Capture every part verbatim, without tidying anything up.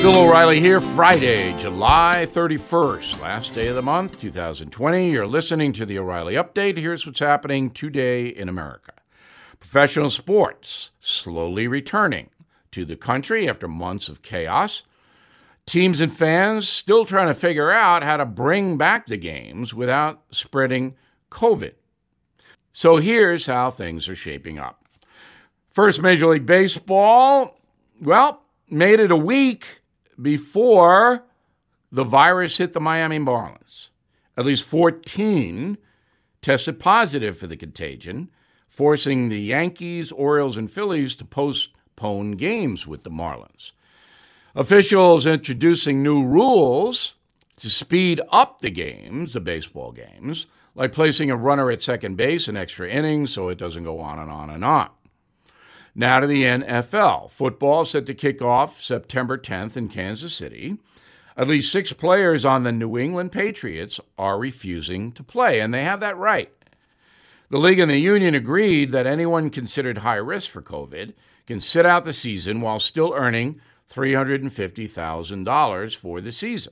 Bill O'Reilly here, Friday, July thirty-first, last day of the month, two thousand twenty. You're listening to the O'Reilly Update. Here's what's happening today in America. Professional sports slowly returning to the country after months of chaos. Teams and fans still trying to figure out how to bring back the games without spreading COVID. So here's how things are shaping up. First, Major League Baseball, well, made it a week before the virus hit the Miami Marlins. At least fourteen tested positive for the contagion, forcing the Yankees, Orioles, and Phillies to postpone games with the Marlins. Officials introducing new rules to speed up the games, the baseball games, like placing a runner at second base in extra innings so it doesn't go on and on and on. Now to the N F L. Football set to kick off September tenth in Kansas City. At least six players on the New England Patriots are refusing to play, and they have that right. The league and the union agreed that anyone considered high risk for COVID can sit out the season while still earning three hundred fifty thousand dollars for the season.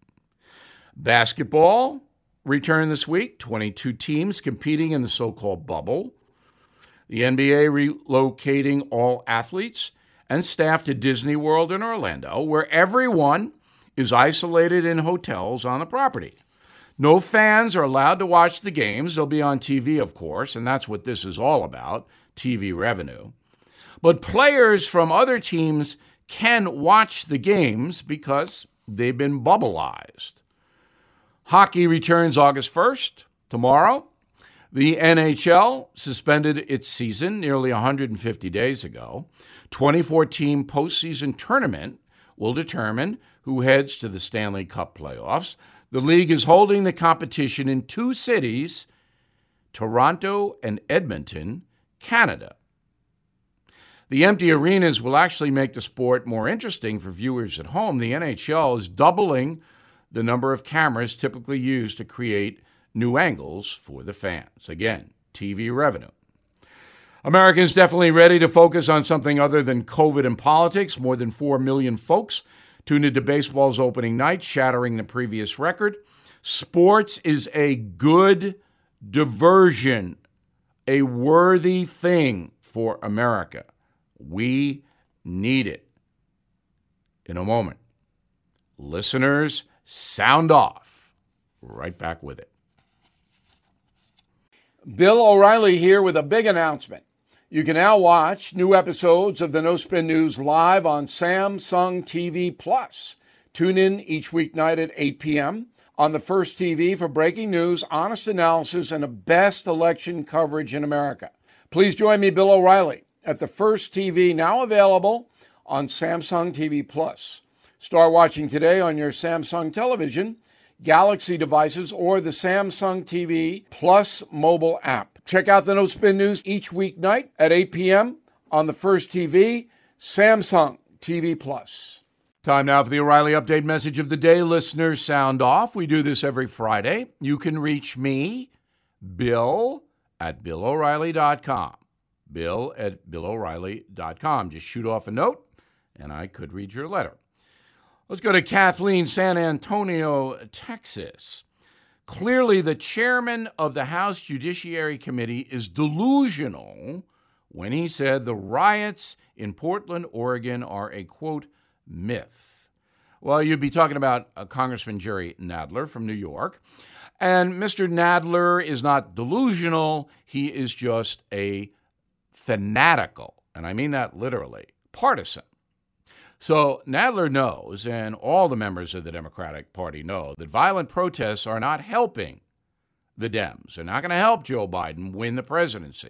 Basketball returned this week, twenty-two teams competing in the so-called bubble. The N B A relocating all athletes and staff to Disney World in Orlando, where everyone is isolated in hotels on the property. No fans are allowed to watch the games. They'll be on T V, of course, and that's what this is all about, T V revenue. But players from other teams can watch the games because they've been bubbleized. Hockey returns August first, tomorrow. The N H L suspended its season nearly one hundred fifty days ago. twenty-four team postseason tournament will determine who heads to the Stanley Cup playoffs. The league is holding the competition in two cities, Toronto and Edmonton, Canada. The empty arenas will actually make the sport more interesting for viewers at home. The N H L is doubling the number of cameras typically used to create new angles for the fans. Again, T V revenue. Americans definitely ready to focus on something other than COVID and politics. More than four million folks tuned into baseball's opening night, shattering the previous record. Sports is a good diversion, a worthy thing for America. We need it. In a moment, listeners, sound off. Right back with it. Bill O'Reilly here with a big announcement. You can now watch new episodes of the No Spin News live on Samsung T V Plus. Tune in each weeknight at eight p.m. on the First T V for breaking news, honest analysis, and the best election coverage in America. Please join me, Bill O'Reilly, at the First T V, now available on Samsung T V Plus. Start watching today on your Samsung television, Galaxy devices, or the Samsung T V Plus mobile app. Check out the No Spin News each weeknight at eight p.m. on the First T V, Samsung T V Plus. Time now for the O'Reilly Update message of the day. Listeners, sound off. We do this every Friday. You can reach me, Bill, at bill o'reilly dot com. Bill at bill o'reilly dot com. Just shoot off a note, and I could read your letter. Let's go to Kathleen, San Antonio, Texas. Clearly, the chairman of the House Judiciary Committee is delusional when he said the riots in Portland, Oregon are a, quote, myth. Well, you'd be talking about uh, Congressman Jerry Nadler from New York. And Mister Nadler is not delusional. He is just a fanatical, and I mean that literally, partisan. So Nadler knows, and all the members of the Democratic Party know, that violent protests are not helping the Dems. They're not going to help Joe Biden win the presidency.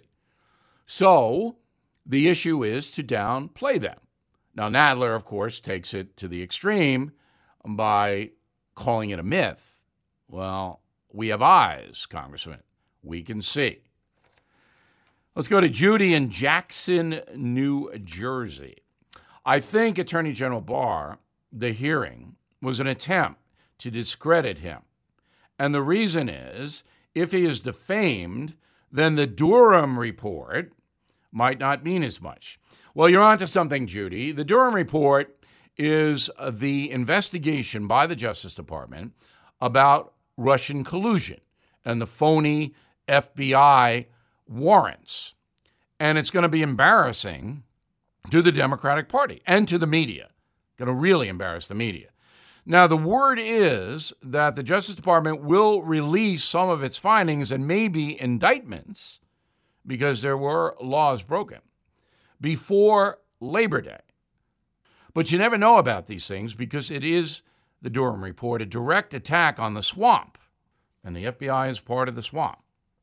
So the issue is to downplay them. Now, Nadler, of course, takes it to the extreme by calling it a myth. Well, we have eyes, Congressman. We can see. Let's go to Judy in Jackson, New Jersey. I think Attorney General Barr, the hearing, was an attempt to discredit him. And the reason is, if he is defamed, then the Durham report might not mean as much. Well, you're onto something, Judy. The Durham report is the investigation by the Justice Department about Russian collusion and the phony F B I warrants. And it's going to be embarrassing to the Democratic Party and to the media. Going to really embarrass the media. Now, the word is that the Justice Department will release some of its findings and maybe indictments, because there were laws broken, before Labor Day. But you never know about these things because it is, the Durham report, a direct attack on the swamp. And the F B I is part of the swamp.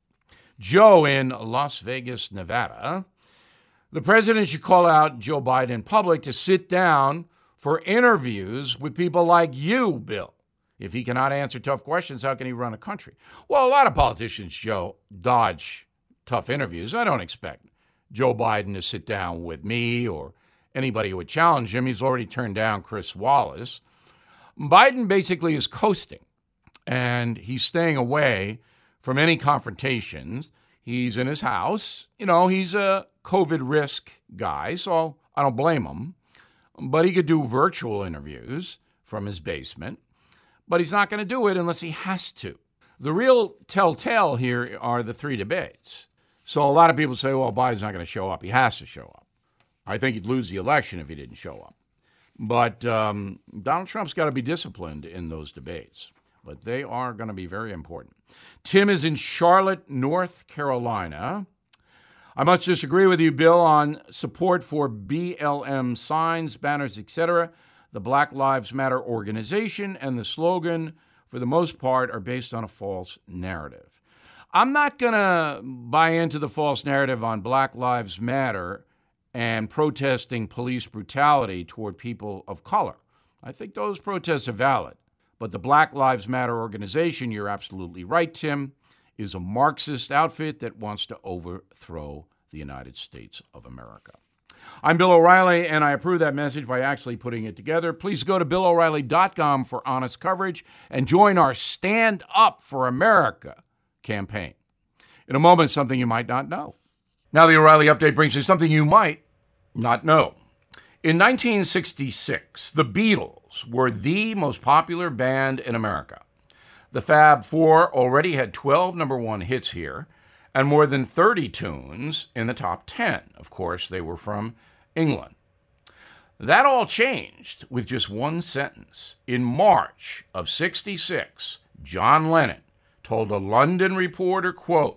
Joe in Las Vegas, Nevada. The president should call out Joe Biden in public to sit down for interviews with people like you, Bill. If he cannot answer tough questions, how can he run a country? Well, a lot of politicians, Joe, dodge tough interviews. I don't expect Joe Biden to sit down with me or anybody who would challenge him. He's already turned down Chris Wallace. Biden basically is coasting, and he's staying away from any confrontations. He's in his house. You know, he's a COVID risk guy, so I don't blame him. But he could do virtual interviews from his basement. But he's not going to do it unless he has to. The real telltale here are the three debates. So a lot of people say, well, Biden's not going to show up. He has to show up. I think he'd lose the election if he didn't show up. But um, Donald Trump's got to be disciplined in those debates. But they are going to be very important. Tim is in Charlotte, North Carolina. I must disagree with you, Bill, on support for B L M signs, banners, et cetera. The Black Lives Matter organization and the slogan, for the most part, are based on a false narrative. I'm not going to buy into the false narrative on Black Lives Matter and protesting police brutality toward people of color. I think those protests are valid. But the Black Lives Matter organization, you're absolutely right, Tim, is a Marxist outfit that wants to overthrow the United States of America. I'm Bill O'Reilly, and I approve that message by actually putting it together. Please go to bill o'reilly dot com for honest coverage and join our Stand Up for America campaign. In a moment, something you might not know. Now the O'Reilly Update brings you something you might not know. In nineteen sixty-six, the Beatles were the most popular band in America. The Fab Four already had twelve number one hits here and more than thirty tunes in the top ten. Of course, they were from England. That all changed with just one sentence. In March of sixty-six, John Lennon told a London reporter, quote,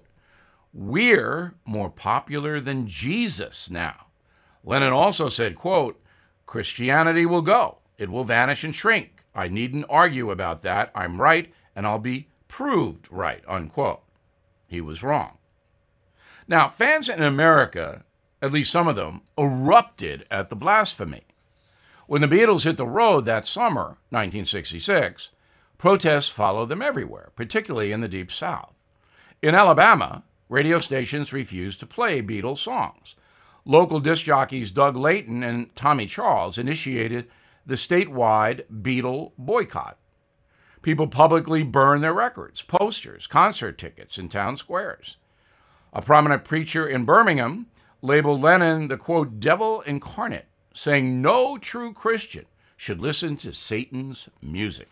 "We're more popular than Jesus now." Lennon also said, quote, "Christianity will go. It will vanish and shrink. I needn't argue about that. I'm right, and I'll be proved right," unquote. He was wrong. Now, fans in America, at least some of them, erupted at the blasphemy. When the Beatles hit the road that summer, nineteen sixty-six, protests followed them everywhere, particularly in the Deep South. In Alabama, radio stations refused to play Beatles songs. Local disc jockeys Doug Layton and Tommy Charles initiated the statewide Beatle boycott. People publicly burned their records, posters, concert tickets in town squares. A prominent preacher in Birmingham labeled Lennon the, quote, devil incarnate, saying no true Christian should listen to Satan's music.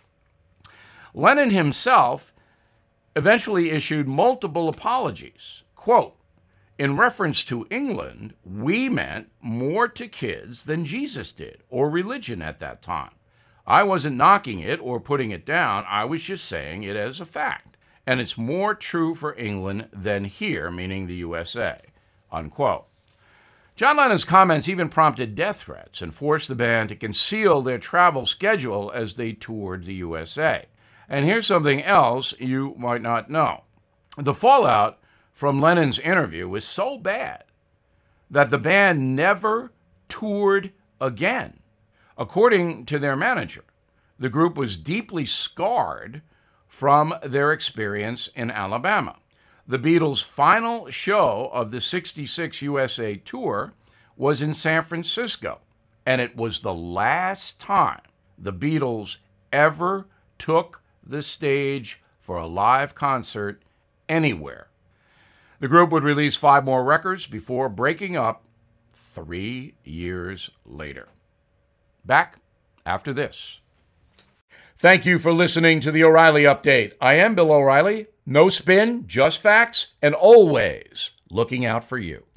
Lennon himself eventually issued multiple apologies. Quote, "In reference to England, we meant more to kids than Jesus did, or religion at that time. I wasn't knocking it or putting it down. I was just saying it as a fact. And it's more true for England than here," meaning the U S A, unquote. John Lennon's comments even prompted death threats and forced the band to conceal their travel schedule as they toured the U S A. And here's something else you might not know. The fallout from Lennon's interview was so bad that the band never toured again. According to their manager, the group was deeply scarred from their experience in Alabama. The Beatles' final show of the sixty-six U S A tour was in San Francisco, and it was the last time the Beatles ever took the stage for a live concert anywhere. The group would release five more records before breaking up three years later. Back after this. Thank you for listening to the O'Reilly Update. I am Bill O'Reilly. No spin, just facts, and always looking out for you.